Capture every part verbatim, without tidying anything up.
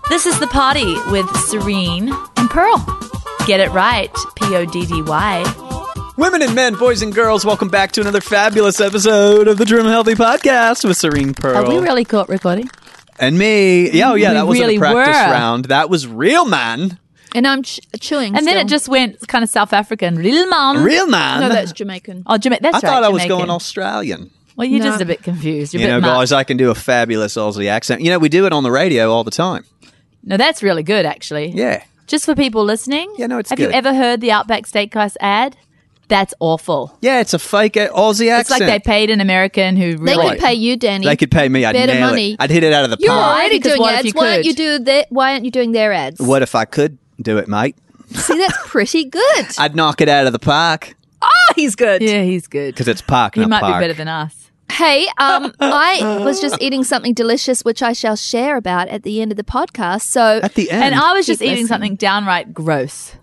This is The Party with Serene and Pearl. Get it right, P O D D Y. Women and men, boys and girls, welcome back to another fabulous episode of the Trim Healthy Podcast with Serene Pearl. Are we really caught recording? And me. Yeah, oh yeah, We that wasn't really a practice were. round. That was real man. And I'm ch- chewing And then still. it just went kind of South African. Real man. Real man. No, that's Jamaican. Oh, Jama- that's I right. thought I was Jamaican. going Australian. Well, you're No. just a bit confused. You're You a know, bit guys, much. I can do a fabulous Aussie accent. You know, we do it on the radio all the time. No, that's really good, actually. Yeah. Just for people listening. Yeah, no, it's Have good. you ever heard the Outback Steakhouse ad? That's awful. Yeah, it's a fake Aussie accent. It's like they paid an American who They really... could pay you, Danny. They could pay me. I'd better nail money. it. I'd hit it out of the You're park. already Because doing what if ads. you Why don't could? you do their, Why aren't you doing their ads? What if I could do it, mate? See, that's pretty good. I'd knock it out of the park. Oh, he's good. Yeah, he's good. Because it's park, He not might park. be better than us. Hey, um, I was just eating something delicious, which I shall share about at the end of the podcast. So, At the end. And I was just Keep eating listening. something downright gross.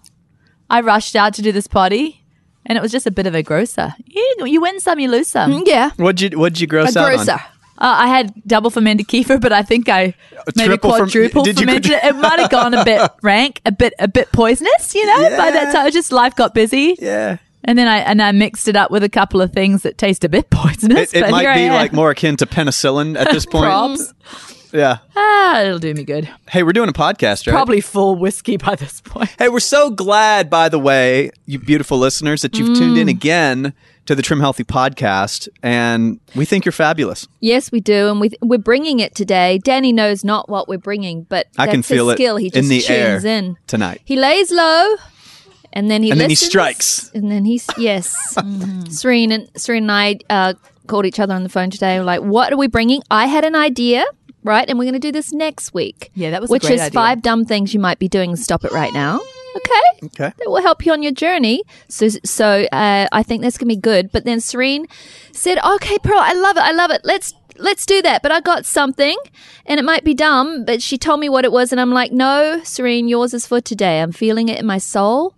I rushed out to do this potty, and it was just a bit of a grosser. You, you win some, you lose some. Mm, yeah, What'd you, what'd you a gross out grosser. on? Uh, I had double fermented kefir, but I think I maybe triple ferm- quadruple did you fermented it. It might have gone a bit rank, a bit a bit poisonous, you know. By that Yeah. time, just life got busy, Yeah. and then I and I mixed it up with a couple of things that taste a bit poisonous. It, it but might here I be am. like more akin to penicillin at this point. Props. Yeah. Ah, it'll do me good. Hey, we're doing a podcast, right? Probably full whiskey by this point. Hey, we're so glad, by the way, you beautiful listeners, that you've tuned in Mm. again to the Trim Healthy Podcast, and we think you're fabulous. Yes, we do, and we we're bringing it today. Danny knows not what we're bringing, but I that's can feel his it skill. He in just the tunes air in tonight. He lays low, and then he And then he listens, strikes. and then he's yes. Serene and Serene and I uh, called each other on the phone today. We're like, "What are we bringing?" I had an idea, right, and we're going to do this next week. Yeah, that was a which great is idea. five dumb things you might be doing. Stop it right now. Okay. Okay. That will help you on your journey. So, so uh, I think that's gonna be good. But then Serene said, "Okay, Pearl, I love it. I love it. Let's let's do that." But I got something, and it might be dumb. But she told me what it was, and I'm like, "No, Serene, yours is for today. I'm feeling it in my soul."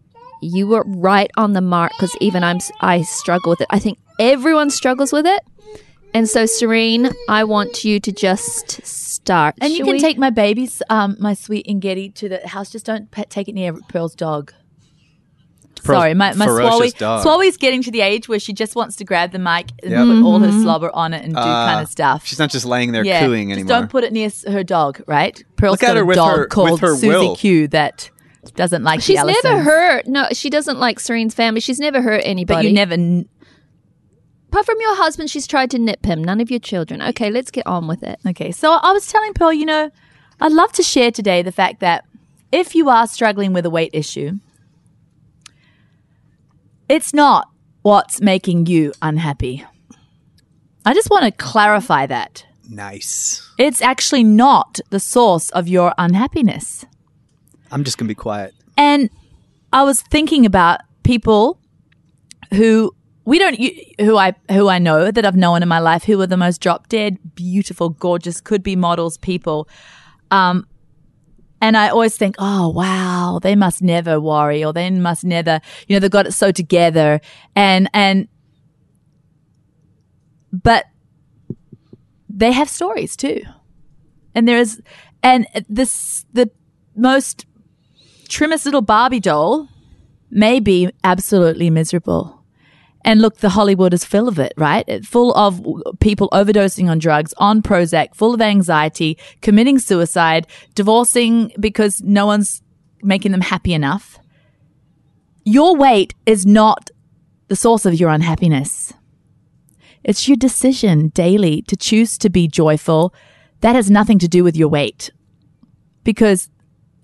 You were right on the mark, because even I'm I struggle with it. I think everyone struggles with it. And so, Serene, I want you to just start. And you Shall can we? take my babies, um, my sweet Ngeti, to the house. Just don't pe- take it near Pearl's dog. Pearl's Sorry, my, my ferocious Swallow. dog. Swallowy's getting to the age where she just wants to grab the mic and Yep. put all her slobber on it and do Ah, kind of stuff. She's not just laying there yeah, cooing just anymore. don't put it near s- her dog, right? Pearl's Look at got her a with dog her- called with her Susie will. Q that doesn't like She's the never Allisons. hurt. No, she doesn't like Serene's family. She's never hurt anybody. But you never... N- Apart from your husband, she's tried to nip him. None of your children. Okay, let's get on with it. Okay, so I was telling Pearl, you know, I'd love to share today the fact that if you are struggling with a weight issue, it's not what's making you unhappy. I just want to clarify that. Nice. It's actually not the source of your unhappiness. I'm just going to be quiet. And I was thinking about people who we don't you- who I who I know that I've known in my life who are the most drop dead, beautiful, gorgeous, could be models people. Um and I always think, oh wow, they must never worry, or they must never, you know, they've got it so together. And and but they have stories too. And there is and this the most trimmest little Barbie doll may be absolutely miserable. And look, the Hollywood is full of it, right? It's full of people overdosing on drugs, on Prozac, full of anxiety, committing suicide, divorcing because no one's making them happy enough. Your weight is not the source of your unhappiness. It's your decision daily to choose to be joyful. That has nothing to do with your weight. Because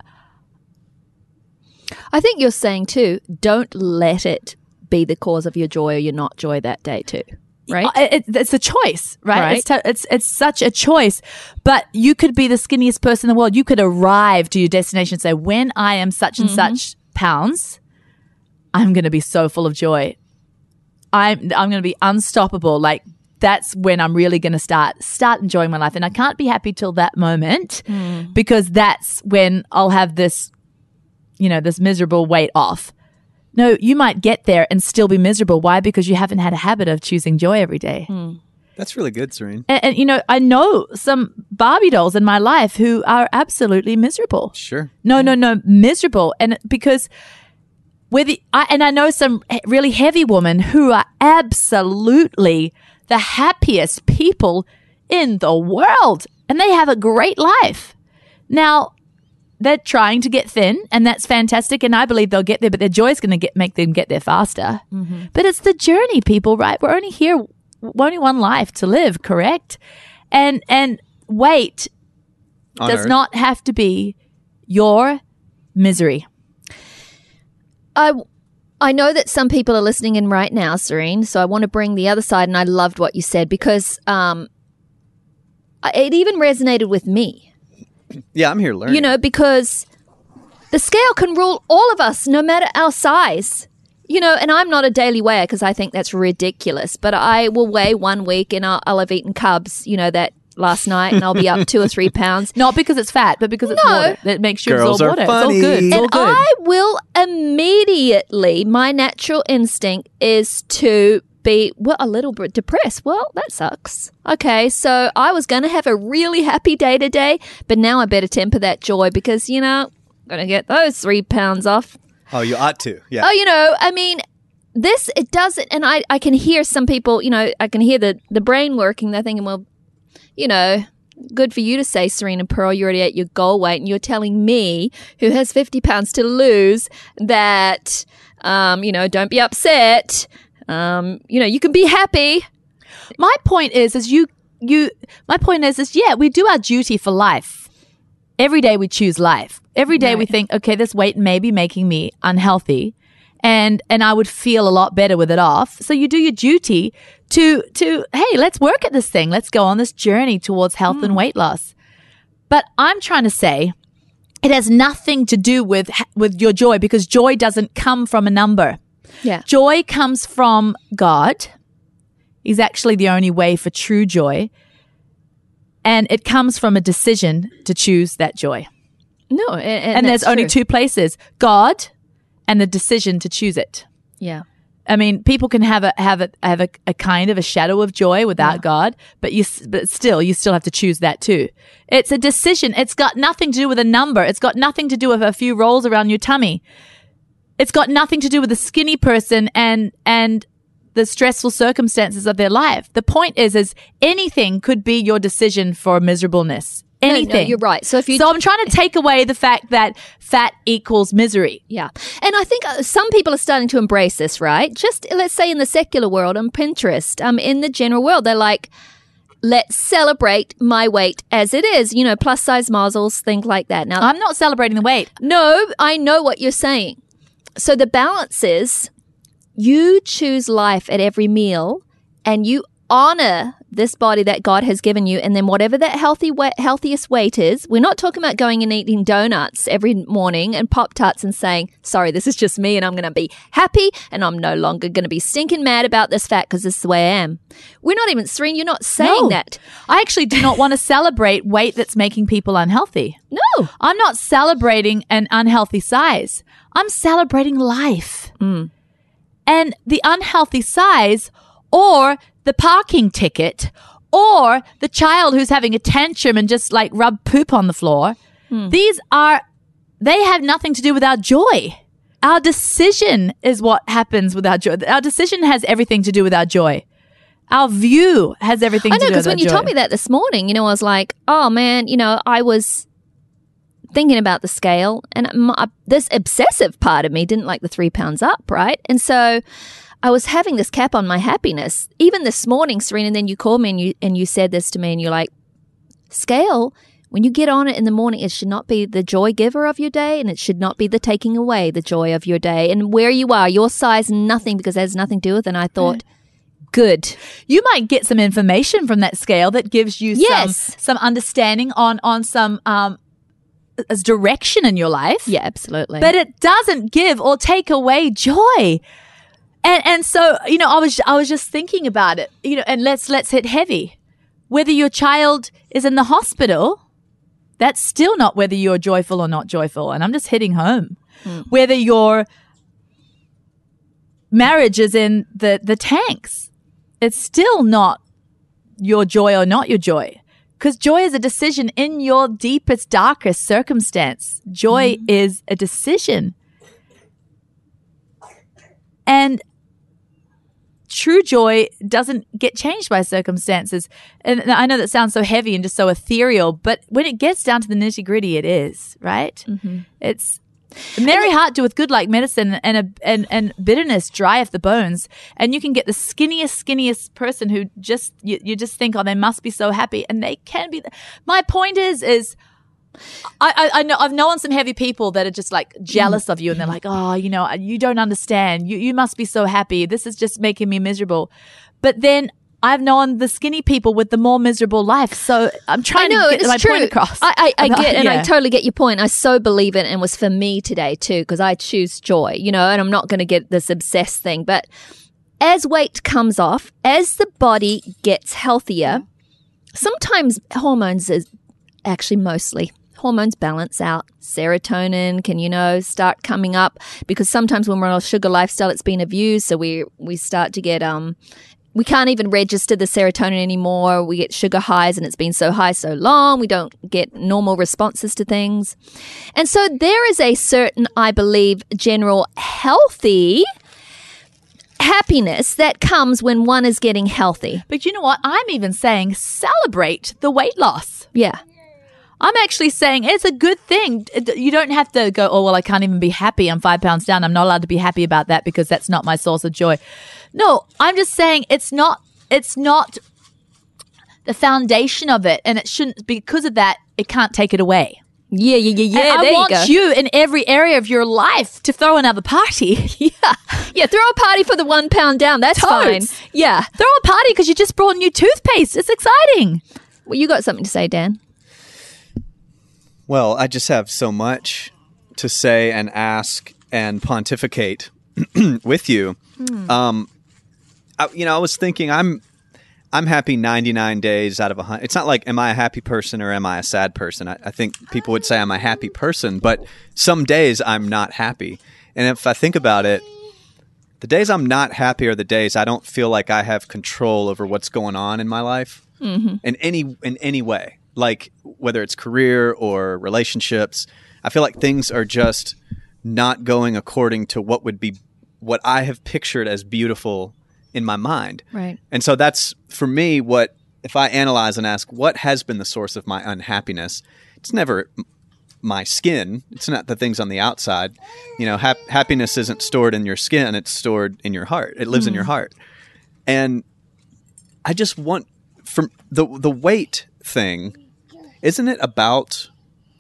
I think you're saying too, don't let it be the cause of your joy or your not joy that day too. Right? It, it, it's a choice, right? Right. It's, t- it's it's such a choice. But you could be the skinniest person in the world. You could arrive to your destination and say, when I am such and such pounds, I'm going to be so full of joy. I'm I'm going to be unstoppable. Like, that's when I'm really going to start start enjoying my life. And I can't be happy till that moment because that's when I'll have this, you know, this miserable weight off. No, you might get there and still be miserable. Why? Because you haven't had a habit of choosing joy every day. That's really good, Serene. And, and, you know, I know some Barbie dolls in my life who are absolutely miserable. Sure. No, no, no, miserable. And because with the, I, and I know some really heavy women who are absolutely the happiest people in the world, and they have a great life. Now, they're trying to get thin, and that's fantastic, and I believe they'll get there, but their joy is going to get make them get there faster. Mm-hmm. But it's the journey, people, right? We're only here, only one life to live, correct? And and weight On does Earth. not have to be your misery. I, I know that some people are listening in right now, Serene, so I want to bring the other side, and I loved what you said because um, it even resonated with me. Yeah, I'm here learning. You know, because the scale can rule all of us, no matter our size. You know, and I'm not a daily weigher because I think that's ridiculous. But I will weigh one week and I'll, I'll have eaten cubs, you know, that last night and I'll be up two or three pounds. Not because it's fat, but because it's No. water. That makes sure Girls it's all are water. funny. It's all good. It's all And good. I will immediately, my natural instinct is to be, well, a little bit depressed. Well, that sucks. Okay, so I was going to have a really happy day today, but now I better temper that joy because, you know, I'm going to get those three pounds off. Oh, you ought to. Yeah. Oh, you know, I mean, this, it doesn't, and I, I can hear some people, you know, I can hear the, the brain working. They're thinking, well, you know, good for you to say, Serena Pearl, you're already at your goal weight, and you're telling me, who has fifty pounds to lose, that, um, you know, don't be upset. Um, you know, you can be happy. My point is, is you, you, my point is, is yeah, we do our duty for life. Every day we choose life. Every day we Right. think, okay, this weight may be making me unhealthy, and and I would feel a lot better with it off. So you do your duty to to hey, let's work at this thing. Let's go on this journey towards health and weight loss. But I'm trying to say, it has nothing to do with with your joy, because joy doesn't come from a number. Yeah. Joy comes from God. He's actually the only way for true joy. And it comes from a decision to choose that joy. No, and, and, And, there's that's only true. two places, God and the decision to choose it. Yeah. I mean, people can have a have a have a, a kind of a shadow of joy without God, but you s- but still you still have to choose that too. It's a decision. It's got nothing to do with a number. It's got nothing to do with a few rolls around your tummy. It's got nothing to do with a skinny person and and the stressful circumstances of their life. The point is, is anything could be your decision for miserableness. No, no, Anything. you're right. So if you So I'm trying to take away the fact that fat equals misery. Yeah. And I think uh, some people are starting to embrace this, right? Just let's say in the secular world, on Pinterest, um, in the general world, they're like, let's celebrate my weight as it is, you know, plus size models, things like that. Now, I'm not celebrating the weight. no, I know what you're saying. So the balance is you choose life at every meal and you honor this body that God has given you, and then whatever that healthy weight, healthiest weight is, we're not talking about going and eating donuts every morning and Pop-Tarts and saying, sorry, this is just me and I'm going to be happy and I'm no longer going to be stinking mad about this fat because this is the way I am. We're not even, Serene, you're not saying No. that. I actually do not want to celebrate weight that's making people unhealthy. No. I'm not celebrating an unhealthy size. I'm celebrating life. Mm. And the unhealthy size, or the parking ticket, or the child who's having a tantrum and just like rub poop on the floor, these are, they have nothing to do with our joy. Our decision is what happens with our joy. Our decision has everything to do with our joy. Our view has everything I to know, do with because our when you joy. told me that this morning, you know, I was like, oh man, you know, I was thinking about the scale, and my, this obsessive part of me didn't like the three pounds up, right? And so I was having this cap on my happiness. Even this morning, Serena, and then you called me and you and you said this to me, and you're like, scale, when you get on it in the morning, it should not be the joy giver of your day, and it should not be the taking away the joy of your day. And where you are, your size, nothing, because it has nothing to do with it. And I thought, good. You might get some information from that scale that gives you Yes. some some understanding on on some um as direction in your life. Yeah, absolutely. But it doesn't give or take away joy. And and so, you know, I was I was just thinking about it, you know, and let's let's hit heavy. Whether your child is in the hospital, that's still not whether you're joyful or not joyful. And I'm just hitting home. Whether your marriage is in the, the tanks, it's still not your joy or not your joy. Because joy is a decision in your deepest, darkest circumstance. Joy mm-hmm. is a decision. And true joy doesn't get changed by circumstances. And I know that sounds so heavy and just so ethereal, but when it gets down to the nitty gritty, it is, right? Mm-hmm. It's a merry heart doeth good like medicine, and a and, and bitterness drieth the bones. And you can get the skinniest, skinniest person who just, you, you just think, oh, they must be so happy. And they can be. My point is, is I, I, I know I've known some heavy people that are just like jealous of you, and they're like, oh, you know, you don't understand. You you must be so happy. This is just making me miserable. But then I've known the skinny people with the more miserable life. So I'm trying know, to get my true. point across. I, I, I get, and yeah. I totally get your point. I so believe it, and it was for me today too, because I choose joy, you know, and I'm not going to get this obsessed thing. But as weight comes off, as the body gets healthier, sometimes hormones is actually mostly hormones balance out. Serotonin can, you know, start coming up, because sometimes when we're on a sugar lifestyle, it's been abused. So we we start to get um. We can't even register the serotonin anymore. We get sugar highs, and it's been so high so long. We don't get normal responses to things. And so there is a certain, I believe, general healthy happiness that comes when one is getting healthy. But you know what? I'm even saying celebrate the weight loss. Yeah. I'm actually saying it's a good thing. You don't have to go, oh, well, I can't even be happy. I'm five pounds down. I'm not allowed to be happy about that because that's not my source of joy. No, I'm just saying it's not, it's not the foundation of it. And it shouldn't, because of that, it can't take it away. Yeah, yeah, yeah, yeah. And there I want you, go. you in every area of your life to throw another party. yeah. Yeah, throw a party for the one pound down. That's Totes. fine. Yeah. Throw a party because you just brought new toothpaste. It's exciting. Well, you got something to say, Dan? Well, I just have so much to say and ask and pontificate with you. Mm. Um, I, you know, I was thinking I'm I'm happy ninety-nine days out of one hundred. It's not like, am I a happy person or am I a sad person? I, I think people would say I'm a happy person, but some days I'm not happy. And if I think about it, the days I'm not happy are the days I don't feel like I have control over what's going on in my life mm-hmm. in any in any way. Like whether it's career or relationships, I feel like things are just not going according to what would be what I have pictured as beautiful in my mind. Right. And so that's, for me, what, if I analyze and ask, what has been the source of my unhappiness? It's never my skin. It's not the things on the outside. You know, hap- happiness isn't stored in your skin. It's stored in your heart. It lives mm. in your heart. And I just want, from the the weight thing, isn't it about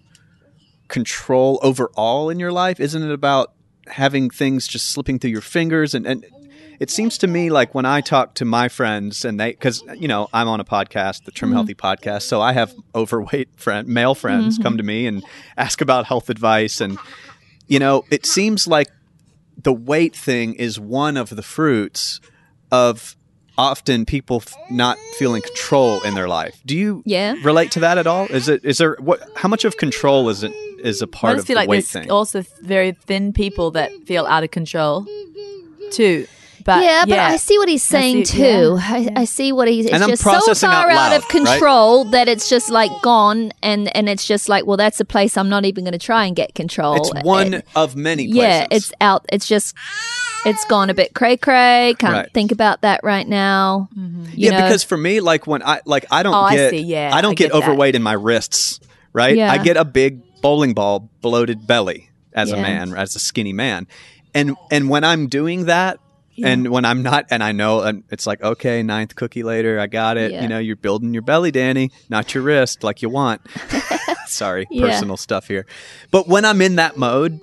control overall in your life? Isn't it about having things just slipping through your fingers? And, and it seems to me like when I talk to my friends, and they, because, you know, I'm on a podcast, the Trim mm-hmm. Healthy podcast, so I have overweight friend, male friends mm-hmm. come to me and ask about health advice. And, you know, it seems like the weight thing is one of the fruits of often people f- not feeling control in their life. Do you yeah. relate to that at all? Is it, is there, what, how much of control is it, is a part I just of feel the like weight there's thing? also very thin people that feel out of control too. But yeah, but yeah. I see what he's saying see, too. yeah. I, I see what he's. It's And I'm just so processing far out out, loud, of control right? that it's just like gone, and and it's just like, well, that's a place I'm not even going to try and get control. It's one it, of many places. Yeah, it's out. It's just. It's gone a bit cray cray. Can't right. think about that right now. Mm-hmm. You yeah, know? because for me, like when I like I don't oh, get I see. Yeah, I don't I get, get overweight that. in my wrists, right? Yeah. I get a big bowling ball bloated belly as yeah. a man, as a skinny man, and and when I'm doing that. Yeah. And when I'm not, and I know, and it's like, okay, ninth cookie later, I got it. Yeah. You know, you're building your belly, Danny, not your wrist like you want. Sorry, yeah. personal stuff here. But when I'm in that mode,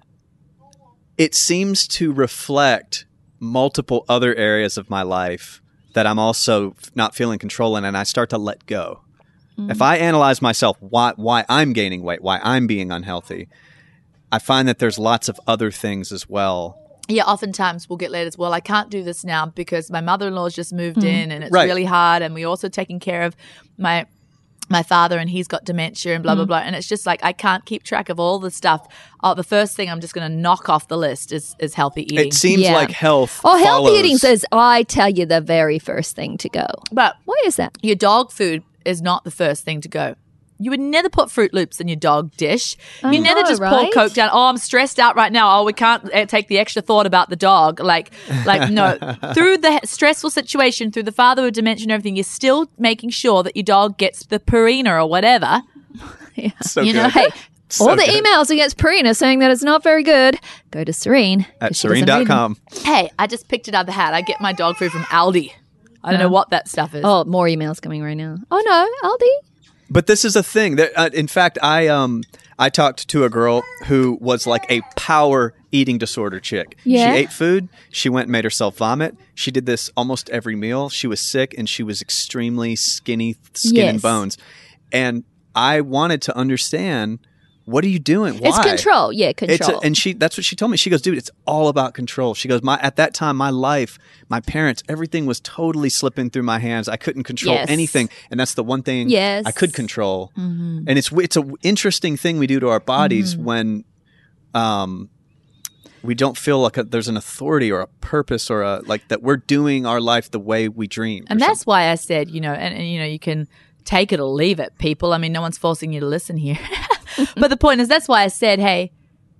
it seems to reflect multiple other areas of my life that I'm also not feeling control in, and I start to let go. Mm-hmm. If I analyze myself, why why I'm gaining weight, why I'm being unhealthy, I find that there's lots of other things as well. Yeah, oftentimes we'll get letters, well, I can't do this now because my mother-in-law's just moved mm. in and it's right. really hard, and we're also taking care of my my father and he's got dementia and blah, blah, blah. And it's just like I can't keep track of all the stuff. Oh, the first thing I'm just going to knock off the list is, is healthy eating. It seems Yeah. like health. Oh, healthy follows. eating says, I tell you, the very first thing to go. But Why is that? your dog food is not the first thing to go. You would never put Fruit Loops in your dog dish. I You never know, just right? pour Coke down. Oh, I'm stressed out right now. Oh, we can't uh, take the extra thought about the dog. Like, like no. Through the stressful situation, through the father with dementia and everything, you're still making sure that your dog gets the Purina or whatever. So You good. know, Hey, So all the good. emails against Purina saying that it's not very good, go to Serene. At 'cause she doesn't serene dot read them. com. Hey, I just picked it out of the hat. I get my dog food from Aldi. I don't know what that stuff is. Oh, more emails coming right now. Oh, no, Aldi. But this is a thing. That, uh, in fact, I um I talked to a girl who was like a power eating disorder chick. Yeah. She ate food. She went and made herself vomit. She did this almost every meal. She was sick and she was extremely skinny, skin and Yes. bones. And I wanted to understand, what are you doing? Why? It's control. Yeah, It's control. a, and she that's what she told me. She goes, dude, it's all about control. She goes, my at that time, my life, my parents, everything was totally slipping through my hands. I couldn't control Yes. anything, and that's the one thing Yes. I could control. And it's it's a interesting thing we do to our bodies when um we don't feel like a, there's an authority or a purpose or a like that we're doing our life the way we dream. And that's why I said, you know, and, and you know, you can take it or leave it, people. I mean, no one's forcing you to listen here. But the point is, that's why I said, hey,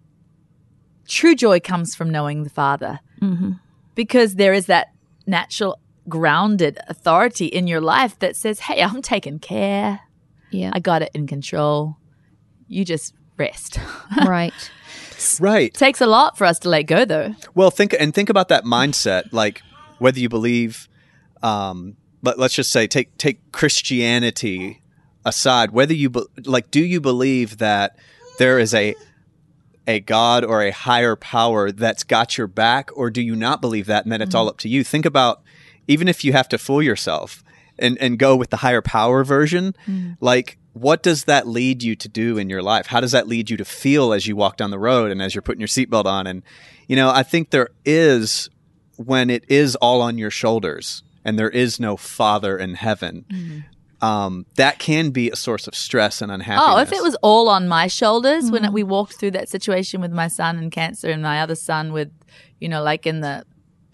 true joy comes from knowing the Father. Mm-hmm. Because there is that natural, grounded authority in your life that says, hey, I'm taking care. yeah, I got it in control. You just rest. right. right. Takes a lot for us to let go, though. Well, think and think about that mindset. Like whether you believe, um, but let's just say take take Christianity aside. Whether you be, like, do you believe that there is a a God or a higher power that's got your back, or do you not believe that, and then it's all up to you? Think about, even if you have to fool yourself and and go with the higher power version, like. What does that lead you to do in your life? How does that lead you to feel as you walk down the road and as you're putting your seatbelt on? And, you know, I think there is, when it is all on your shoulders and there is no Father in heaven, Mm-hmm. um, that can be a source of stress and unhappiness. Oh, if it was all on my shoulders when we walked through that situation with my son and cancer and my other son with, you know, like in the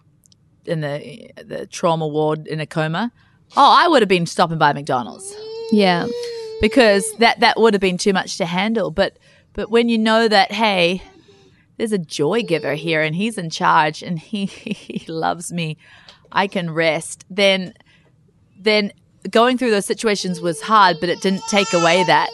in the the trauma ward in a coma, oh, I would have been stopping by McDonald's. Yeah. Because that, that would have been too much to handle. But but when you know that, hey, there's a joy giver here and he's in charge and he, he loves me, I can rest, then then going through those situations was hard, but it didn't take away that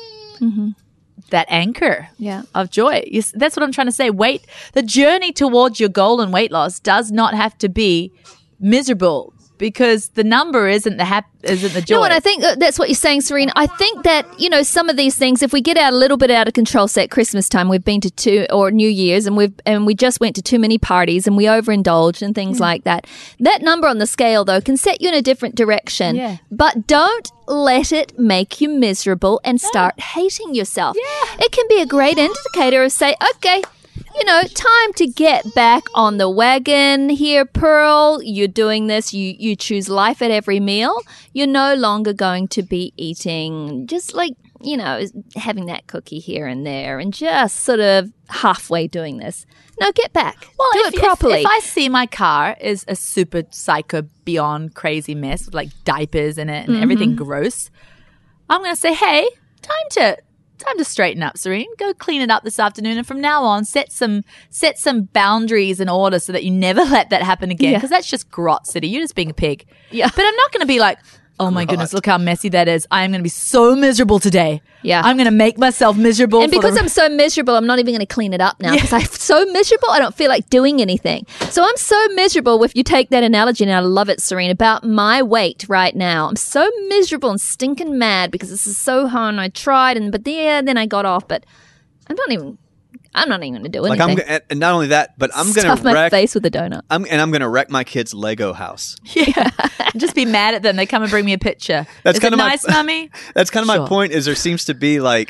that anchor Yeah. of joy. You s- That's what I'm trying to say. Weight, the journey towards your goal in weight loss does not have to be miserable, because the number isn't the hap- isn't the joy. No, and I think uh, that's what you're saying, Serene. I think that, you know, some of these things, if we get out a little bit out of control, say at Christmas time, we've been to two, or New Year's, and we've and we just went to too many parties and we overindulged and things like that. That number on the scale, though, can set you in a different direction. Yeah. But don't let it make you miserable and start hating yourself. Yeah. It can be a great indicator of, say, okay, you know, time to get back on the wagon here, Pearl. You're doing this. You, you choose life at every meal. You're no longer going to be eating just like, you know, having that cookie here and there and just sort of halfway doing this. No, get back. Well, Do if, it if- properly. If, I see my car is a super psycho beyond crazy mess with like diapers in it and Mm-hmm. everything gross, I'm going to say, hey, time to time to straighten up, Serene. Go clean it up this afternoon, and from now on, set some set some boundaries in order so that you never let that happen again. Yeah. Because that's just grot city. You're just being a pig. Yeah. But I'm not going to be like, oh my goodness, look how messy that is. I am going to be so miserable today. Yeah. I'm going to make myself miserable. And for because the- I'm so miserable, I'm not even going to clean it up now because I'm so miserable, I don't feel like doing anything. So I'm so miserable, if you take that analogy, and I love it, Serene, about my weight right now. I'm so miserable and stinking mad because this is so hard and I tried, and but yeah, then I got off, but I'm not even, I'm not even going to do like anything. I'm, g- and not only that, but I'm going Stuff to my wreck. face with a donut. I'm and I'm going to wreck my kids' Lego house. Yeah. Just be mad at them. They come and bring me a picture. That's Is kinda it my- nice, Mummy? That's kind of my Sure. point. Is there seems to be like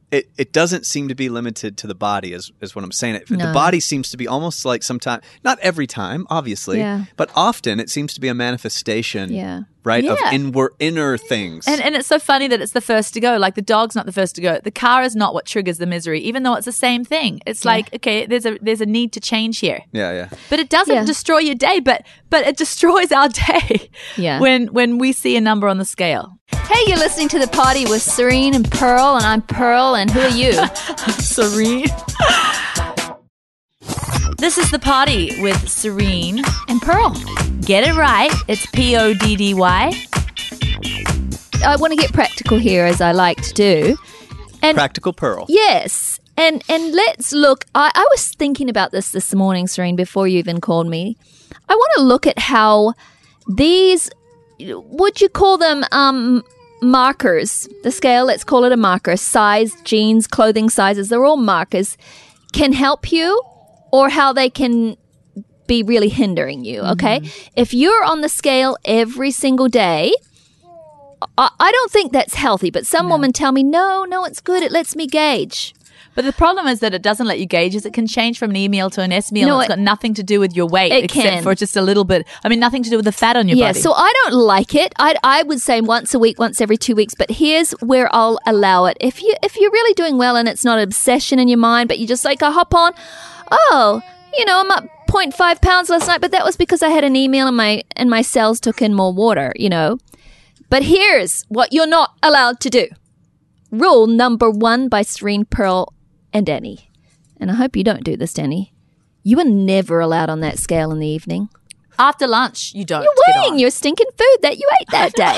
it, it doesn't seem to be limited to the body is, is what I'm saying. It, No. The body seems to be almost like sometimes, not every time, obviously, Yeah. but often it seems to be a manifestation, Yeah. right, of Yeah. inward, inner things. And and it's so funny that it's the first to go. Like the dog's not the first to go. The car is not what triggers the misery, even though it's the same thing. It's like, okay, there's a there's a need to change here. yeah, yeah. But it doesn't Yeah. destroy your day, but but it destroys our day. Yeah. When when we see a number on the scale. Hey, you're listening to The Party with Serene and Pearl, and I'm Pearl, and who are you? Serene. This is The Party with Serene. And Pearl. Get it right. It's P O D D Y. I want to get practical here, as I like to do. And Practical Pearl. yes, and and let's look. I, I was thinking about this this morning, Serene, before you even called me. I want to look at how these, would you call them um, markers? The scale, let's call it a marker. Size, jeans, clothing sizes, they're all markers. Can help you, or how they can be really hindering you. Okay, if you're on the scale every single day. I I don't think that's healthy, but some women tell me, no, no, it's good. It lets me gauge. But the problem is that it doesn't let you gauge. Is it can change from an E meal to an S meal. No, and it's it- got nothing to do with your weight, It except can. for just a little bit. I mean, nothing to do with the fat on your Yeah, body. so I don't like it. I I would say once a week, once every two weeks. But here's where I'll allow it. If you if you're really doing well and it's not an obsession in your mind, but you just like I hop on, oh, you know, I'm up zero point five pounds last night, but that was because I had an email and my and my cells took in more water. You know. But here's what you're not allowed to do. Rule number one by Serene, Pearl, and Annie. And I hope you don't do this, Annie. You are never allowed on that scale in the evening. After lunch, you don't. You're get weighing on. your stinking food that you ate that day.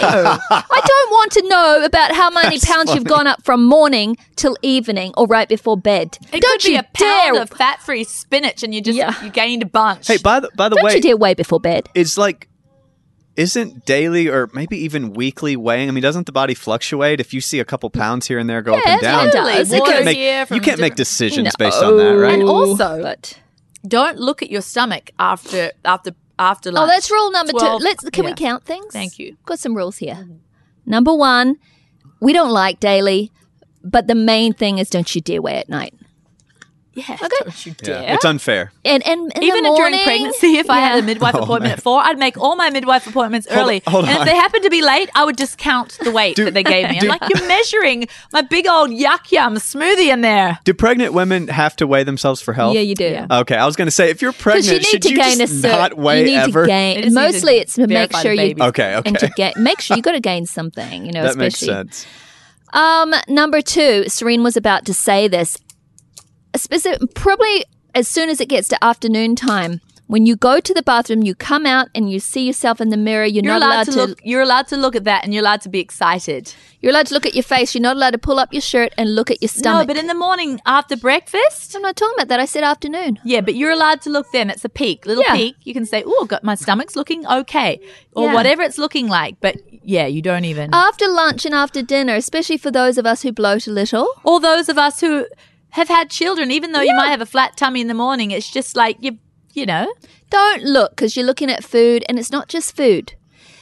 I don't want to know about how many pounds you've gone up from morning till evening or right before bed. It don't could be you a pound dare! of fat-free spinach, and you just Yeah. you gained a bunch. Hey, by the by the Don't way, you dare weigh before bed. it's like, isn't daily or maybe even weekly weighing? I mean, doesn't the body fluctuate? If you see a couple pounds here and there go up Yeah, and down, it does. you It can't goes make here from you can't make different- decisions based on that, right? And No. also- But- Don't look at your stomach after after after lunch. oh, that's rule number twelve two. Let's can we yeah. count things? Thank you. Got some rules here. Number one, we don't like daily, but the main thing is don't you dare weigh at night. Yeah, don't you Yeah, dare. it's unfair. And and in Even the morning, during pregnancy, if I had a Yeah. midwife appointment at four, I'd make all my midwife appointments Hold- early. hold and on. if they happened to be late, I would just count the weight Do- that they gave me. I'm do- like, you're measuring my big old yuck yum smoothie in there. Do pregnant women have to weigh themselves for health? Yeah, you do. Yeah. Okay, I was going to say if you're Because pregnant, you need should to you gain just a certain. not weigh you need ever? to They gain. just need to Mostly, it's to make verify the sure you. babies. Okay, And to okay. get make sure you got to gain something. You know, That makes especially. sense. Um, number two, Serene was about to say this. A specific, probably as soon as it gets to afternoon time, when you go to the bathroom, you come out and you see yourself in the mirror. You're, You're not allowed, allowed, to to. look. You're allowed to look at that, and you're allowed to be excited. You're allowed to look at your face. You're not allowed to pull up your shirt and look at your stomach. No, but in the morning after breakfast, I'm not talking about that. I said afternoon. yeah, but you're allowed to look then. It's a peek, little Yeah. peek. You can say, "Oh, got my stomach's looking okay," or Yeah. whatever it's looking like. But yeah, you don't even. After lunch and after dinner, especially for those of us who bloat a little. Or those of us who have had children, even though you might have a flat tummy in the morning, it's just like you, you know. Don't look because you're looking at food, and it's not just food.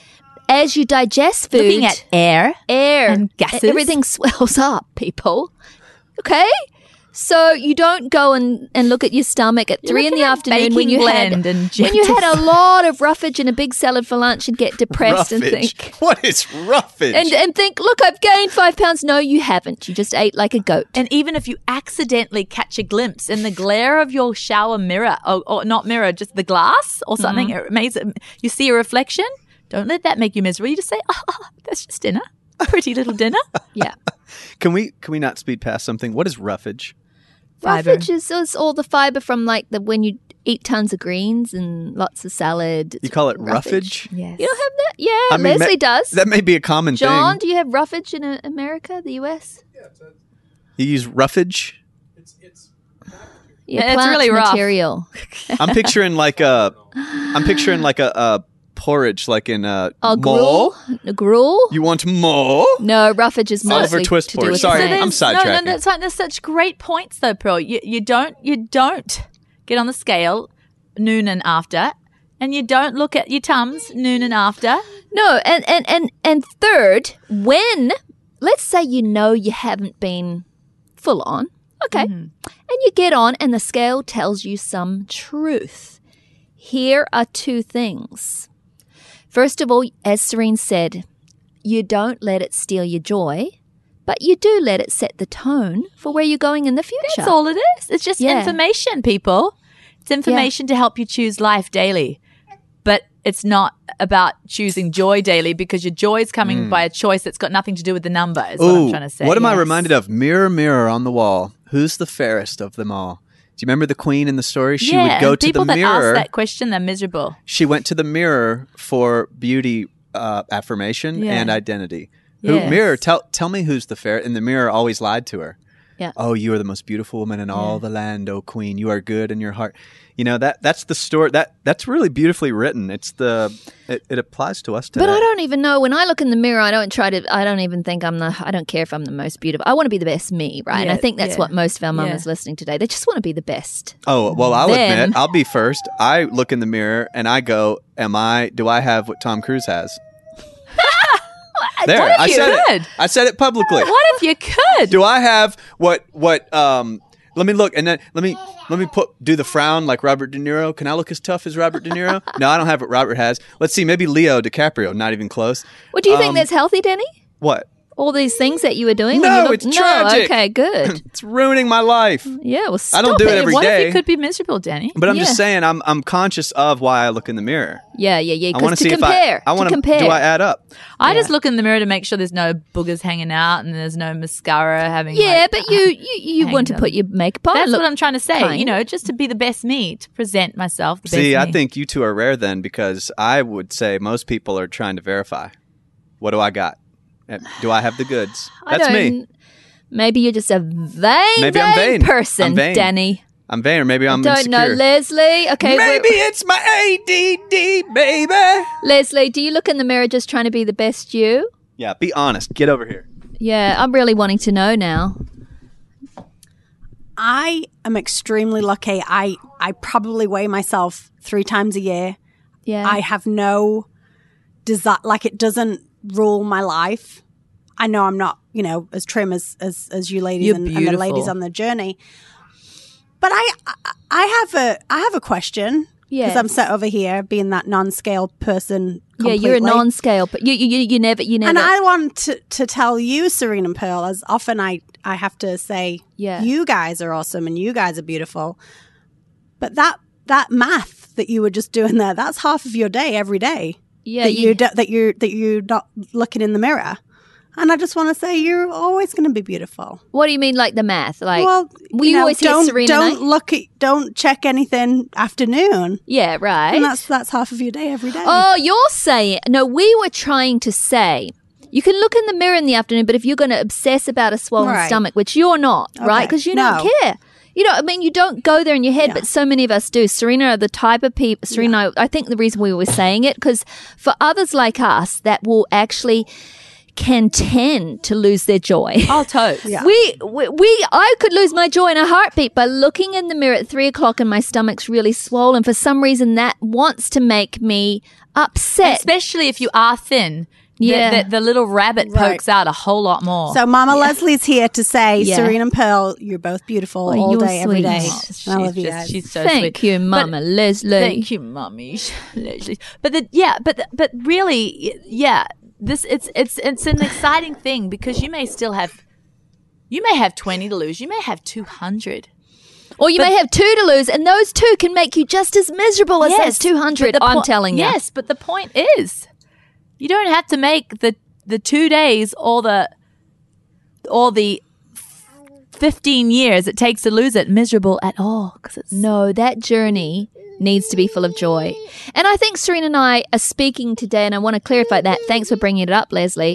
As you digest food, Looking at air. air and gases. everything swells up, people. Okay? So you don't go and, and look at your stomach at You're three in the looking at afternoon when baking you had blend and when you gentle had a lot of roughage and a big salad for lunch and get depressed and Roughage. think What is roughage? and and think, look, I've gained five pounds. No, you haven't. You just ate like a goat. And even if you accidentally catch a glimpse in the glare of your shower mirror, or, or not mirror, just the glass or something, Mm-hmm. it makes it, you see a reflection. Don't let that make you miserable. You just say, "Oh, that's just dinner, a pretty little dinner." Yeah. can we can we not speed past something? What is roughage? Fiber. Roughage is, is all the fiber from like the when you eat tons of greens and lots of salad. You It's call it roughage? Yes. You don't have that? Yeah, I mean, Leslie ma- does. That may be a common John, thing. do you have roughage in uh, America, the U S? You use roughage? Yeah, It's plant really rough. material. I'm picturing like a I'm picturing like a, a porridge like in a Oh, more. gruel? Gruel? You want more? No, roughage is Oliver mostly Twist to do porridge. with Sorry, plants. I'm there's- No, sidetracking. no, that's fine. There's such great points though, Pearl. You you don't you don't get on the scale noon and after, and you don't look at your tums noon and after. No, and, and, and, and third, when, let's say you know you haven't been full on. Okay. Mm-hmm. And you get on and the scale tells you some truth. Here are two things. First of all, as Serene said, you don't let it steal your joy, but you do let it set the tone for where you're going in the future. That's all it is. It's just Yeah. information, people. It's information to help you choose life daily. But it's not about choosing joy daily because your joy is coming by a choice that's got nothing to do with the number, is what I'm trying to say. What am I Yes. reminded of? Mirror, mirror on the wall. Who's the fairest of them all? Do you remember the queen in the story? She yeah, would go and to people the mirror. that ask that question, they're miserable. She went to the mirror for beauty uh, affirmation Yeah. and identity. Who Yes. mirror? Tell tell me who's the fair. And the mirror always lied to her. Yeah. Oh, you are the most beautiful woman in all the land, oh queen. You are good in your heart. You know that that's the story. That that's really beautifully written. It's the it, it applies to us today. But I don't even know. When I look in the mirror, I don't try to, I don't even think I'm the, I don't care if I'm the most beautiful. I want to be the best me, right? and I Yeah, think that's yeah. what most of our Yeah. mamas listening today, they just want to be the best. Oh, well, I'll Then- admit, I'll be first. I look in the mirror and I go, am I, do I have what Tom Cruise has? There, What if I you said could? it. I said it publicly. What if you could? Do I have what, what, um, let me look and then let me, let me put, do the frown like Robert De Niro. Can I look as tough as Robert De Niro? No, I don't have what Robert has. Let's see, maybe Leo DiCaprio, not even close. Well, do you Um, think that's healthy, Danny? What? All these things that you were doing? when No, you look- it's tragic. Okay, good. It's ruining my life. Yeah, well, stop I don't do it it. every what day. if you could be miserable, Danny? But I'm Yeah. just saying, I'm I'm conscious of why I look in the mirror. Yeah, yeah, yeah. I 'cause want to see compare, if I I want to compare. Do I add up? I Yeah. just look in the mirror to make sure there's no boogers hanging out and there's no mascara having. yeah, like, but you you, you hang want to them. put your makeup on. That's look what I'm trying to say. kind. You know, just to be the best me, to present myself. The See, best I me. think you two are rare then because I would say most people are trying to verify. What do I got? Uh, Do I have the goods? I That's me. don't- Maybe you're just a vain, Maybe I'm vain. person, I'm vain. Danny. I'm vain, or maybe I'm Don't insecure. know, Leslie. Okay, we're- Maybe it's my A D D, baby. Leslie, do you look in the mirror just trying to be the best you? Yeah, be honest. Get over here. Yeah, I'm really wanting to know now. I am extremely lucky. I, I probably weigh myself three times a year. Yeah, I have no desire, like it doesn't rule my life. I know I'm not, you know, as trim as as, as you ladies You're and, and the beautiful. ladies on the journey. But I, I, I have a, I have a question because Yes. I'm sat over here being that non-scale person. yeah, you're a completely. non-scale, but you, you you never you never. And I want to, to tell you, Serene and Pearl, as often I, I have to say, Yeah. you guys are awesome and you guys are beautiful. But that that math that you were just doing there, that's half of your day every day. yeah, that you, you do, that you're that you're not looking in the mirror. And I just want to say you're always going to be beautiful. what do you mean, like the math? Like, well, we you know, always hear don't Serena. don't and I- look at don't check anything afternoon. yeah, right. And that's that's half of your day every day. Oh, you're saying no. We were trying to say you can look in the mirror in the afternoon, but if you're going to obsess about a swollen Right. stomach, which you're not, right? Okay. Because you No. don't care. You know, I mean, you don't go there in your head, Yeah. but so many of us do. Serena are the type of people. Serena, I think the reason we were saying it because for others like us that will actually can tend to lose their joy. Oh, totes. Yeah. We, we, we, I could lose my joy in a heartbeat by looking in the mirror at three o'clock and my stomach's really swollen. For some reason, that wants to make me upset. Especially if you are thin. The- Yeah. The, the little rabbit Right. pokes out a whole lot more. So Mama Leslie's here to say, Yeah. Serene and Pearl, you're both beautiful Oh, all you're day, every sweet. day. Oh, she's, And I love you just, guys. she's so Thank sweet. you, But- Mama Leslie. Thank you, mummy. Leslie. But the, yeah, but but really, yeah, this it's it's it's an exciting thing because you may still have, you may have twenty to lose, you may have two hundred. Or you may have two to lose, and those two can make you just as miserable as those two hundred. but the I'm po- telling you. Yes, but the point is, you don't have to make the the two days or the or the fifteen years it takes to lose it miserable at all because it's No, that journey needs to be full of joy. And I think Serena and I are speaking today, and I want to clarify that. Thanks for bringing it up, Leslie,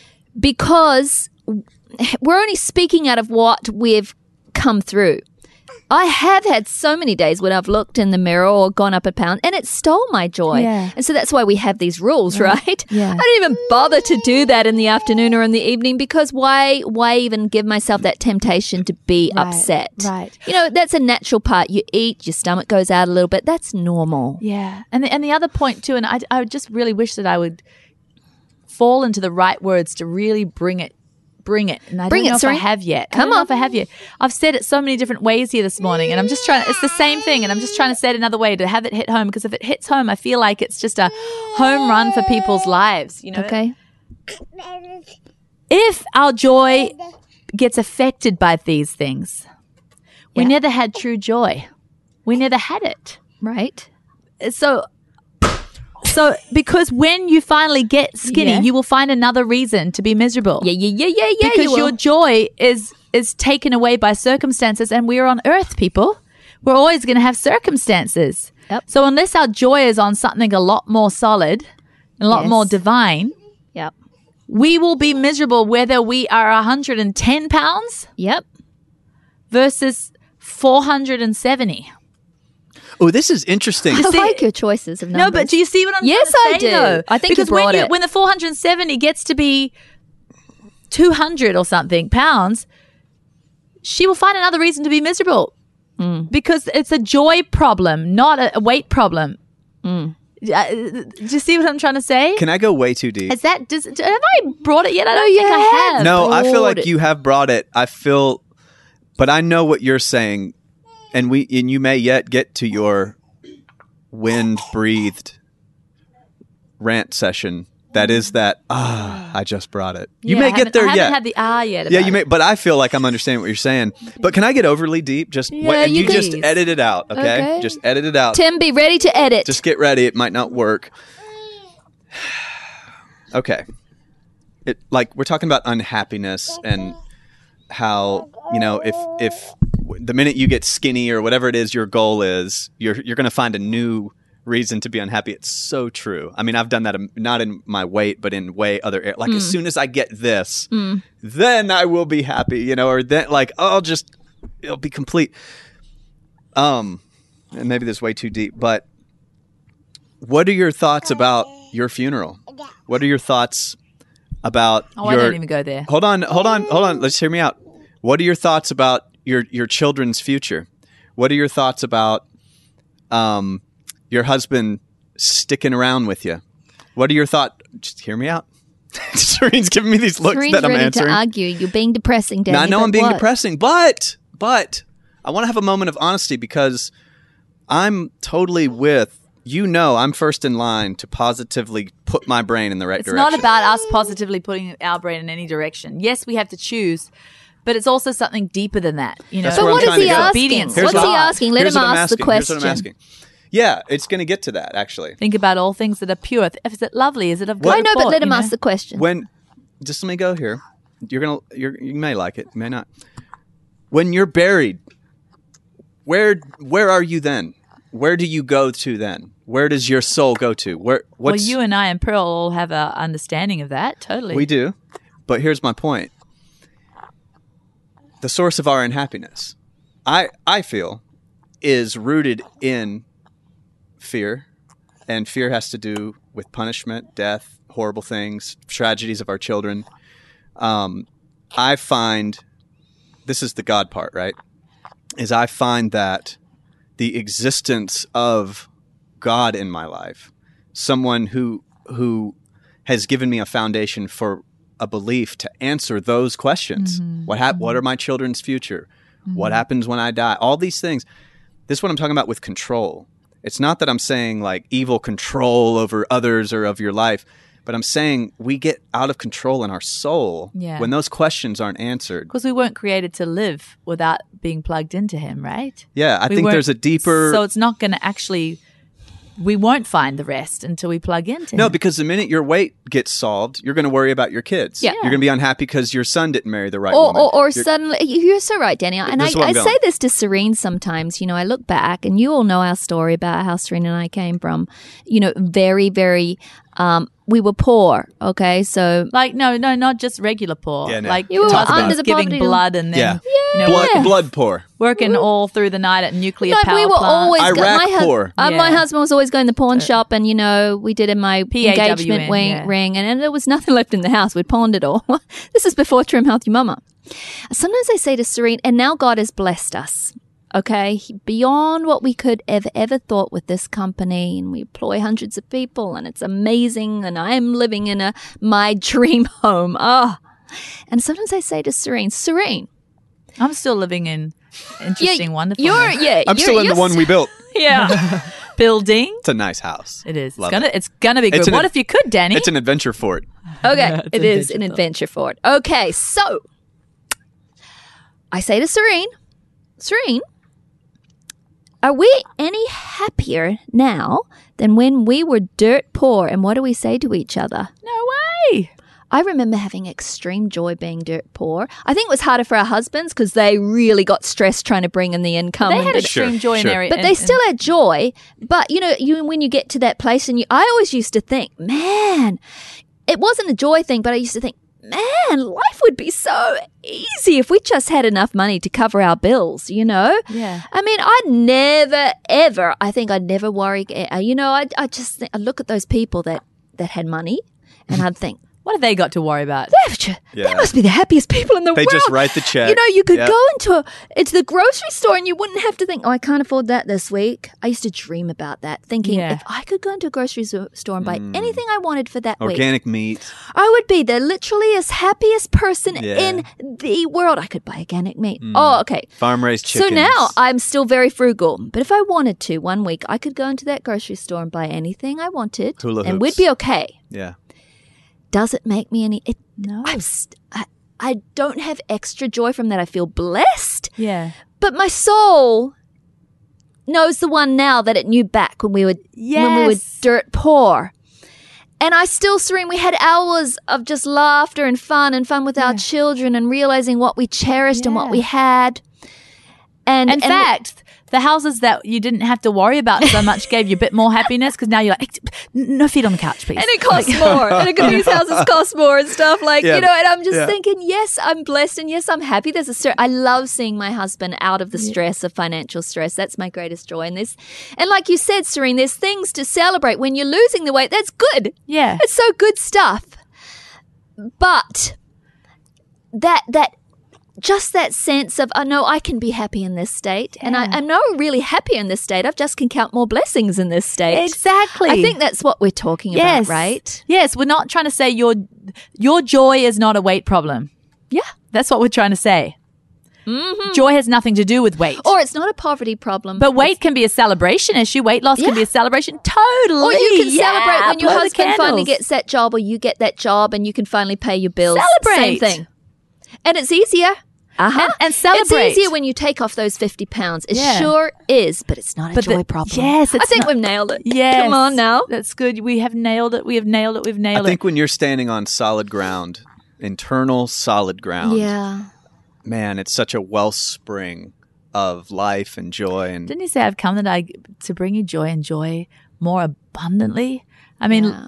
because we're only speaking out of what we've come through. I have had so many days when I've looked in the mirror or gone up a pound and it stole my joy. Yeah. And so that's why we have these rules, right? Yeah. I don't even bother to do that in the afternoon or in the evening because why why even give myself that temptation to be Right, upset? right. You know, that's a natural part. You eat, your stomach goes out a little bit. That's normal. Yeah, and the, and the other point too, and I I just really wish that I would fall into the right words to really bring it bring it. And I Bring don't it, know if I Serene. have yet. I Come don't know on. if I have yet. I've said it so many different ways here this morning, and I'm just trying. It's the same thing, and I'm just trying to say it another way to have it hit home. Because if it hits home, I feel like it's just a home run for people's lives. You know. Okay. If our joy gets affected by these things, we Yeah. never had true joy. We never had it. Right. So, so because when you finally get skinny, Yeah. you will find another reason to be miserable. Yeah, yeah, yeah, yeah, yeah. because you will. your joy is is taken away by circumstances, and we're on earth, people. We're always going to have circumstances. Yep. So unless our joy is on something a lot more solid, a lot Yes. more divine, Yep. we will be miserable whether we are one hundred ten pounds Yep. versus four hundred seventy. Oh, this is interesting. I see- like your choices of No, numbers. but do you see what I'm Yes, trying I to say, do. though? I think you because when brought you, it. when the four hundred seventy gets to be two hundred or something pounds, she will find another reason to be miserable Mm. because it's a joy problem, not a, a weight problem. Mm. Uh, do you see what I'm trying to say? Can I go way too deep? Is that does, have I brought it yet? I don't you think I have. have. No, I feel brought like it. you have brought it. I feel, but I know what you're saying, and we and you may yet get to your wind breathed rant session. That is that. Ah, I just brought it. You Yeah, may I get haven't- there I haven't yet. had the ah yet. Yeah, about you may, it. but I feel like I'm understanding what you're saying. But can I get overly deep? Just Yeah, wait, and you you just please. edit it out, okay? Okay. Just edit it out. Tim, be ready to edit. Just get ready. It might not work. Okay. It like we're talking about unhappiness and how, you know, if if the minute you get skinny or whatever it is your goal is, you're you're going to find a new reason to be unhappy. It's so true. I mean, I've done that um, not in my weight, but in way other areas. Like as soon as I get this, then I will be happy, you know, or then like I'll just it'll be complete. Um, and maybe this is way too deep, but what are your thoughts about your funeral? What are your thoughts about Oh, I your? don't even go there. Hold on, hold on, hold on. Let's hear me out. What are your thoughts about your your children's future? What are your thoughts about um your husband sticking around with you? What are your thoughts? Just hear me out. Serene's giving me these looks Serene's that I'm ready answering. to argue. You're being depressing, Danny. Now, I know but I'm being what? depressing, but but I want to have a moment of honesty because I'm totally with you. Know I'm first in line to positively put my brain in the right It's direction. not about us positively putting our brain in any direction. Yes, we have to choose, but it's also something deeper than that. You know, That's But where I'm what is trying he to go. asking? Obedience. Here's What's what- he asking? Let Here's him what I'm ask the asking. Here's question. what I'm asking. Yeah, it's going to get to that actually. think about all things that are pure. Is it lovely? Is it of good I know, but report, let him you know? ask the question. When just let me go here. You're gonna you're, you may like it, you may not. When you're buried, where where are you then? Where do you go to then? Where does your soul go to? Where Well, what's you and I and Pearl all have a understanding of that. Totally. we do. But here's my point. The source of our unhappiness, I I feel, is rooted in fear. And fear has to do with punishment, death, horrible things, tragedies of our children. Um, I find, this is the God part, right? Is I find that the existence of God in my life, someone who who has given me a foundation for a belief to answer those questions. What hap- What are my children's future? What happens when I die? All these things. This is what I'm talking about with control. It's not that I'm saying like evil control over others or of your life, but I'm saying we get out of control in our soul Yeah. when those questions aren't answered. Because we weren't created to live without being plugged into Him, right? Yeah, I We think weren't- there's a deeper. So it's not going to actually. We won't find the rest until we plug into No, Him. because the minute your weight gets solved, you're going to worry about your kids. Yeah. You're going to be unhappy because your son didn't marry the right or, woman. or, or You're- suddenly, you're so right, Danny. And I, This is where I I'm say going. this to Serene sometimes. You know, I look back, and you all know our story about how Serene and I came from, you know, very, very, um, we were poor, okay? So, Like no, no, not just regular poor. Yeah, no. Like You were Talk about under it. the giving poverty blood and then yeah. you know blood, Yeah. blood poor. working all through the night at nuclear like power we were plant. always go- Iraq my, hus- poor. uh, my Yeah. husband was always going to the pawn shop, and you know we did in my P A W N, engagement wing, yeah. ring, and, and there was nothing left in the house. We'd pawned it all. This is before Trim Healthy Mama. Sometimes I say to Serene, and now God has blessed us. Okay, He- beyond what we could ever ever thought with this company, and we employ hundreds of people, and it's amazing. And I am living in a my dream home. Ah. And sometimes I say to Serene, Serene, I'm still living in interesting, wonderful. You're yeah. I'm you're, still in you're the one s- we built. Yeah. building. It's a nice house. It is. Love it's gonna. it. It's gonna be good. It's an What ad- if you could, Danny? It's an adventure fort. Okay, It's it an is an adventure adventure for it. Okay, so I say to Serene, Serene, are we any happier now than when we were dirt poor? And what do we say to each other? no way. I remember having extreme joy being dirt poor. I think it was harder for our husbands because they really got stressed trying to bring in the income. They and had did- extreme Sure, joy sure. in their. but in- they in- still had joy. But you know, you when you get to that place, and you, I always used to think, man, it wasn't a joy thing, but I used to think, man, life would be so easy if we just had enough money to cover our bills. You know? Yeah. I mean, I never, ever. I think I'd never worry. uh, You know, I, I just think, I look at those people that that had money, and I'd think, What have they got to worry about? They, ju- Yeah. they must be the happiest people in the They world. just write the check. You know, you could Yep. go into a, into the grocery store and you wouldn't have to think, oh, I can't afford that this week. I used to dream about that, thinking Yeah. if I could go into a grocery so- store and buy anything I wanted for that week, Organic meat. I would be the literallyest happiest person Yeah. in the world. I could buy organic meat. Oh, okay. Farm raised chickens. So now I'm still very frugal. But if I wanted to, one week, I could go into that grocery store and buy anything I wanted. Hula and we'd hoops. be okay. Yeah. Does it make me any? It, No. I'm st- I, I don't have extra joy from that. I feel blessed, Yeah. but my soul knows the one now that it knew back when we were when we were Yes. dirt poor. And I still, Serene, we had hours of just laughter and fun and fun with our children and realizing what we cherished and what Yeah. we had. And In and fact, the houses that you didn't have to worry about so much gave you a bit more happiness because now you're like, no feet on the couch, please. And it costs more. And these houses cost more and stuff like, Yeah, you know, and I'm just yeah. thinking, yes, I'm blessed and yes, I'm happy. There's a cer- I love seeing my husband out of the stress of financial stress. That's my greatest joy in this. And like you said, Serene, there's things to celebrate when you're losing the weight. That's good. Yeah. It's so good stuff. But that, that, just that sense of, I know I can be happy in this state. And I, Yeah. I know really happy in this state. I've just can count more blessings in this state. Exactly. I think that's what we're talking yes. about, right? Yes. We're not trying to say your your joy is not a weight problem. Yeah. That's what we're trying to say. Mm-hmm. Joy has nothing to do with weight. Or it's not a poverty problem. but weight can be a celebration issue. Weight loss Yeah. can be a celebration. Totally. Or you can Yeah. celebrate when your Blow the husband finally candles. gets that job or you get that job and you can finally pay your bills. Celebrate. Same thing. And it's easier. Uh-huh. And- and celebrate. It's easier when you take off those fifty pounds. It Yeah. sure is, but it's not a But joy the- problem. yes, I it's think not- we've nailed it. Yes. Come on now. That's good. We have nailed it. We have nailed it. We've I nailed think it. when you're standing on solid ground, internal solid ground, Yeah. man, it's such a wellspring of life and joy. And Didn't he say, I've come that I to bring you joy and joy more abundantly? I mean, Yeah.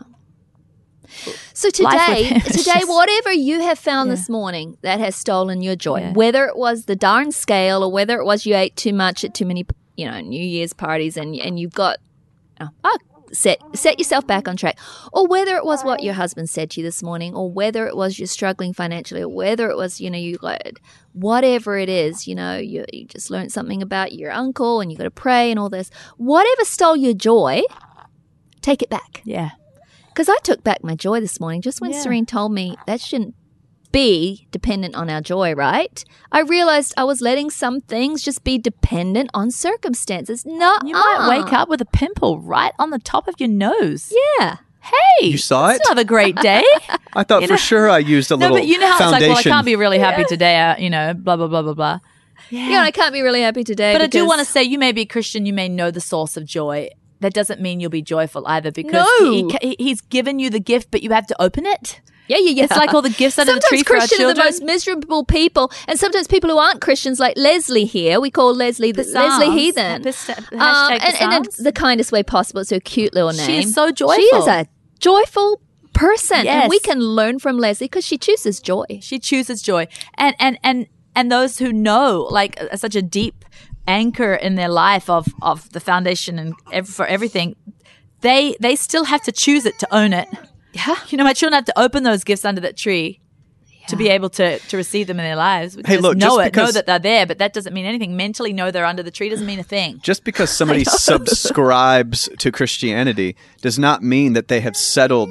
So Life with today, him is today, just- whatever you have found Yeah. this morning that has stolen your joy, Yeah. whether it was the darn scale or whether it was you ate too much at too many, you know, New Year's parties and and you've got, oh, oh, set set yourself back on track, or whether it was what your husband said to you this morning, or whether it was you're struggling financially, or whether it was you know you got whatever it is, you know, you you just learned something about your uncle and you got to pray and all this, whatever stole your joy, take it back. yeah. Because I took back my joy this morning just when Yeah. Serene told me that shouldn't be dependent on our joy, right? I realized I was letting some things just be dependent on circumstances. No, You might wake up with a pimple right on the top of your nose. Yeah. Hey, You saw it's it? another great day. I thought You for know- sure I used a no, little but you know how it's like, foundation. well, I can't be really happy today. Uh, you know, blah blah blah blah blah. Yeah, Yeah, and I can't be really happy today. but I do because- want to say, you may be a Christian, you may know the source of joy. That doesn't mean you'll be joyful either, because No. he, he, he's given you the gift, but you have to open it. Yeah, yeah, yeah. It's like all the gifts under the Sometimes tree for our Christians are the children. most miserable people, and sometimes people who aren't Christians, like Leslie here, we call Leslie the Leslie Psalms. Heathen, Hashtag the um, and, and in Psalms. the kindest way possible. It's a cute little name. She is so joyful. She is a joyful person, Yes. and we can learn from Leslie because she chooses joy. She chooses joy, and and and and those who know, like, uh, such a deep anchor in their life of of the foundation and ev- for everything, they they still have to choose it to own it. Yeah. You know, my children have to open those gifts under that tree to be able to to receive them in their lives. Hey, Just look, know just it, know because- that they're there, but that doesn't mean anything. Mentally know they're under the tree doesn't mean a thing. Just because somebody subscribes to Christianity does not mean that they have settled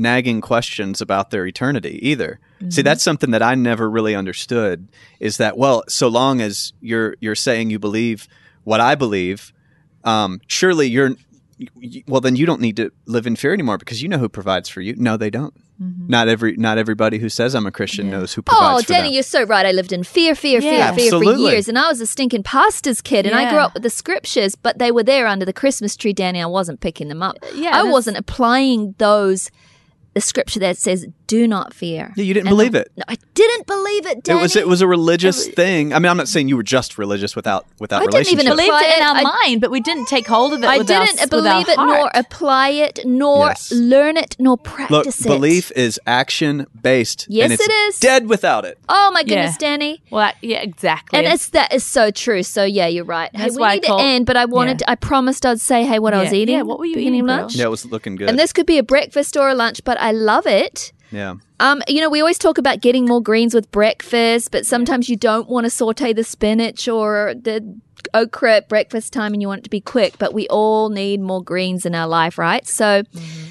nagging questions about their eternity either. Mm-hmm. See, that's something that I never really understood, is that, well, so long as you're you're saying you believe what I believe, um, surely you're y- well, then you don't need to live in fear anymore because you know who provides for you. No, they don't. Mm-hmm. Not every not everybody who says I'm a Christian Yeah. knows who provides Oh, for Danny, them. you're so right. I lived in fear, fear, Yeah. fear, fear for Absolutely. years. And I was a stinking pastor's kid. And I grew Yeah. up with the scriptures, but they were there under the Christmas tree, Danny. I wasn't picking them up. Yeah, I that's- wasn't applying those, the scripture that says, do not fear. Yeah, you didn't And believe the- it. No, I didn't believe it, Danny. It was it was a religious thing. I mean, I'm not saying you were just religious without without I didn't even relationship. Believed it in Apply our it. I- mind, but we didn't take hold of it. I with our- didn't with our believe it, nor heart. apply it, nor Yes. learn it, nor Look, practice it. belief is action based. Yes, and it's it is. dead without it. Oh my goodness, Yeah. Danny. Well, that- yeah, exactly. And it's that is so true. So yeah, you're right. Hey, That's we why I need call- to end, but I wanted Yeah. to, I promised I'd say, hey, what I was Yeah. eating. Yeah, what were you beginning eating, of girl? lunch. Yeah, it was looking good. And this could be a breakfast or a lunch, but I love it. yeah. Um, you know, we always talk about getting more greens with breakfast, but sometimes you don't want to saute the spinach or the okra at breakfast time and you want it to be quick, but we all need more greens in our life, right? So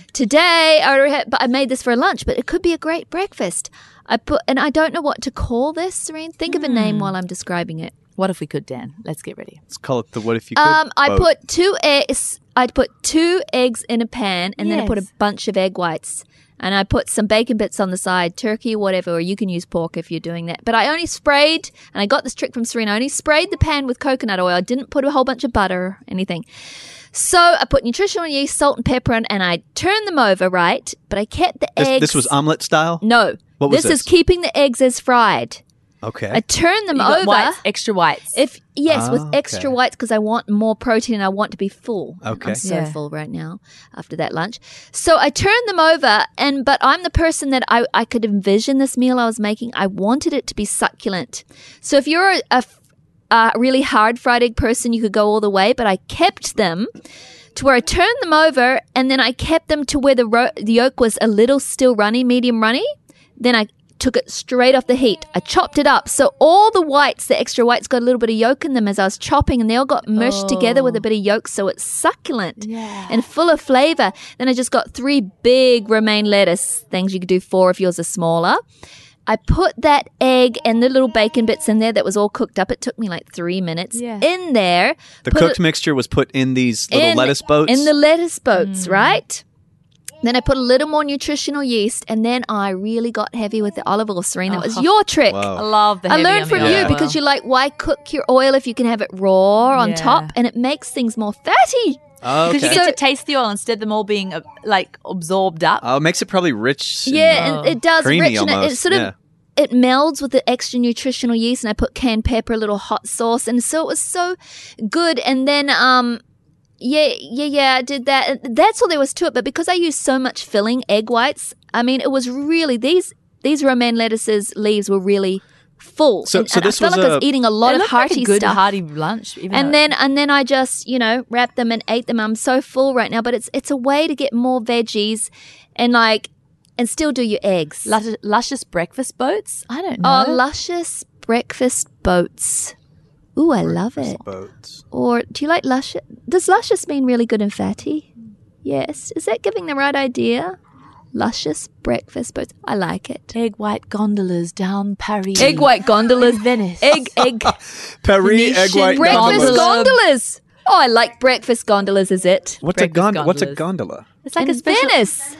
today, I already had, but I made this for lunch, but it could be a great breakfast. I put, and I don't know what to call this, Serene. Think of a name while I'm describing it. what if we could, Dan? Let's get ready. Let's call it the what if you could. Um, I vote. put two eggs. I put two eggs in a pan, and then I put a Yes. bunch of egg whites, and I put some bacon bits on the side, turkey, whatever. Or you can use pork if you're doing that. But I only sprayed, and I got this trick from Serena. I only sprayed the pan with coconut oil. I didn't put a whole bunch of butter or anything. So I put nutritional yeast, salt, and pepper on, and I turned them over, right? But I kept the This, eggs. this was omelet style? no. What was this, is this? keeping the eggs as fried. Okay. I turned them You got over. whites, extra whites. If yes, with Ah, extra okay. whites because I want more protein and I want to be full. Okay. I'm so Yeah. full right now after that lunch. So I turned them over, and but I'm the person that I I could envision this meal I was making. I wanted it to be succulent. So if you're a, a, a really hard fried egg person, you could go all the way. But I kept them to where I turned them over, and then I kept them to where the ro- the yolk was a little still runny, medium runny. Then I took it straight off the heat. I chopped it up. So all the whites, the extra whites, got a little bit of yolk in them as I was chopping, and they all got mushed together with a bit of yolk, so it's succulent Yeah. and full of flavor. Then I just got three big romaine lettuce things. You could do four if yours are smaller. I put that egg and the little bacon bits in there that was all cooked up. It took me like three minutes Yeah. in there. the Put cooked it- mixture was put in these little in- lettuce boats. In the lettuce boats, Mm. right? Then I put a little more nutritional yeast, and then I really got heavy with the olive oil, Serene. That was your trick. Whoa. I love the I heavy learned on from the you oil. because you're like, why cook your oil if you can have it raw on Yeah. top, and it makes things more fatty? Oh, Because okay. you get to taste the oil instead of them all being uh, like absorbed up. Oh, it makes it probably rich. and- Yeah, and it does Creamy rich, and it, it almost, sort of yeah. it melds with the extra nutritional yeast, and I put canned pepper, a little hot sauce, and so it was so good. And then, um, yeah, yeah, yeah, I did that. And that's all there was to it. But because I used so much filling egg whites, I mean, it was really these these romaine lettuces leaves were really full. So- and, so and this I felt was like I a- was eating a lot It of looked like hearty a good stuff. hearty lunch. Even And though- then and then I just, you know, wrapped them and ate them. I'm so full right now, but it's it's a way to get more veggies and like and still do your eggs. Luscious, luscious breakfast boats. I don't know. Oh, luscious breakfast boats. Ooh, I love it. boats. Or do you like luscious? Does luscious mean really good and fatty? Yes. Is that giving the right idea? Luscious breakfast boats. I like it. Egg white gondolas down Paris. Egg white gondolas. Venice. Egg, egg. Paris egg Venetian white breakfast gondolas. gondola. gondolas. Oh, I like breakfast gondolas, is it? What's a Breakfast gondola? What's a gondolas. gondola? It's like In a special. Venice.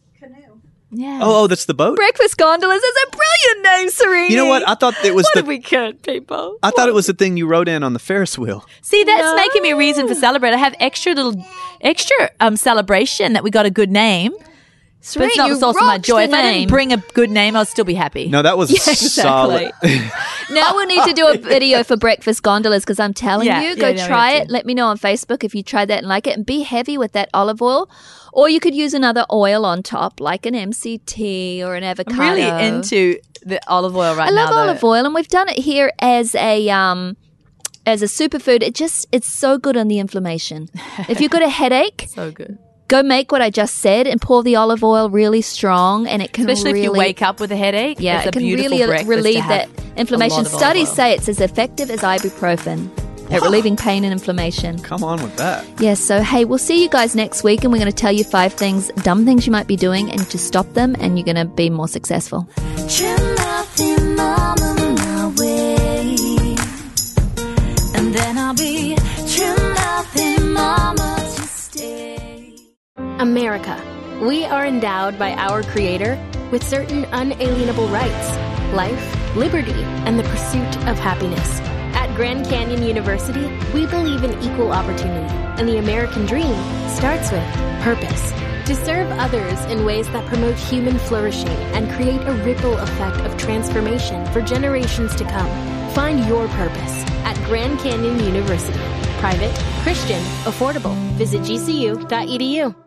Yeah. Oh, oh, that's the boat. Breakfast gondolas is a brilliant name, Serene. You know what? I thought it was what the. have we cut, people? I thought it was the thing you rode in on the Ferris wheel. See, that's No. making me a reason for celebrate. I have extra little, extra um celebration that we got a good name. But Serene, it's not you the source of my rocked joy. the If I name. didn't bring a good name, I'll still be happy. No, that was solid. Now we'll need to do a video for breakfast gondolas because I'm telling Yeah, you, go yeah, no, we try have it. to. Let me know on Facebook if you tried that and like it, and be heavy with that olive oil. Or you could use another oil on top, like an M C T or an I'm avocado. really into the olive oil right I now. love though. olive oil, and we've done it here as a um as a superfood. It just it's so good on the inflammation. If you've got a headache, So good. go make what I just said and pour the olive oil really strong, and it can Especially really if you wake up with a headache. Yeah, it's it a can beautiful really breakfast relieve to that have inflammation. a lot of olive Studies oil. say it's as effective as ibuprofen. at relieving pain and inflammation. Come on with that. Yes, so hey, we'll see you guys next week, and we're going to tell you five things, dumb things you might be doing, and to stop them, and you're going to be more successful. Trim nothing, mama, my way. And then I'll be trim nothing, mama, to stay. America. We are endowed by our Creator with certain unalienable rights: life, liberty, and the pursuit of happiness. At Grand Canyon University, we believe in equal opportunity, and the American dream starts with purpose. To serve others in ways that promote human flourishing and create a ripple effect of transformation for generations to come. Find your purpose at Grand Canyon University. Private, Christian, affordable. Visit G C U dot E D U.